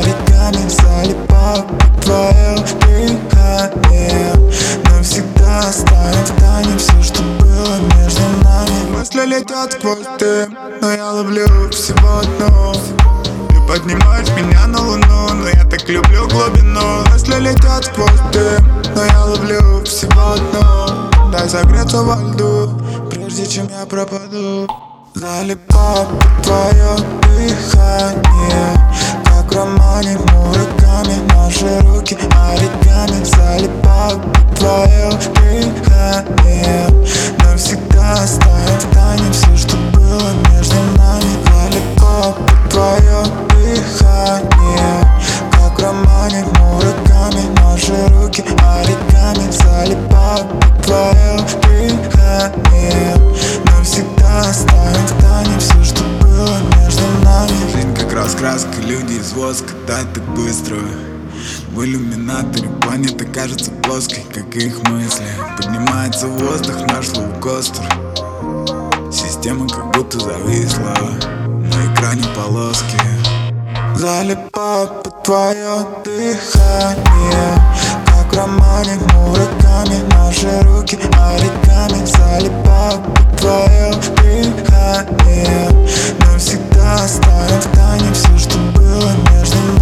оригами, залипаю под твое дыхание. Навсегда оставим в тайне все, что было между нами. Мысли летят сквозь дым, но я ловлю всего одну. Ты поднимаешь меня на луну, но я так люблю глубину. Мысли летят сквозь дым, но я ловлю всего одну. Дай согреться во льду, прежде чем я пропаду. Залипаю под твое дыхание, как в романе Мураками. Наши руки оригами, залипаю под твое дыхание. Навсегда оставим в тайне все, что было между нами. Залипаю под твое дыхание, как в романе Мураками. Наши руки оригами, залипаю под твое дыхание. Навсегда оставим в тайне все, что было между нами. Жизнь как раскраска, люди из воска, да так быстро. В иллюминаторе планета кажется плоской, как и их мысли. Поднимается в воздух наш лоукостер. Система как будто зависла, на экране полоски. Залипаю под твое дыхание, как в романе Мураками. Наши руки оригами, залипаю под твое дыхание. Навсегда оставим в тайне все, что было между нами.